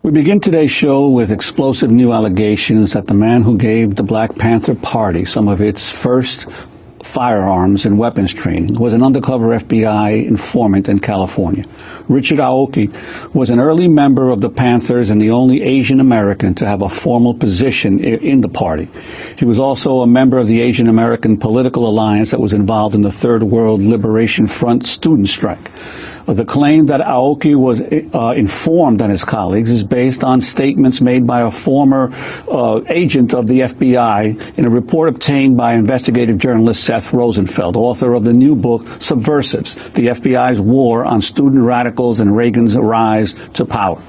We begin today's show with explosive new allegations that the man who gave the Black Panther Party some of its first firearms and weapons training was an undercover FBI informant in California. Richard Aoki was an early member of the Panthers and the only Asian American to have a formal position in the party. He was also a member of the Asian American Political Alliance that was involved in the Third World Liberation Front student strike. The claim that Aoki was informed on his colleagues is based on statements made by a former agent of the FBI in a report obtained by investigative journalist Seth Rosenfeld, author of the new book, Subversives, the FBI's War on Student Radicals and Reagan's Rise to Power.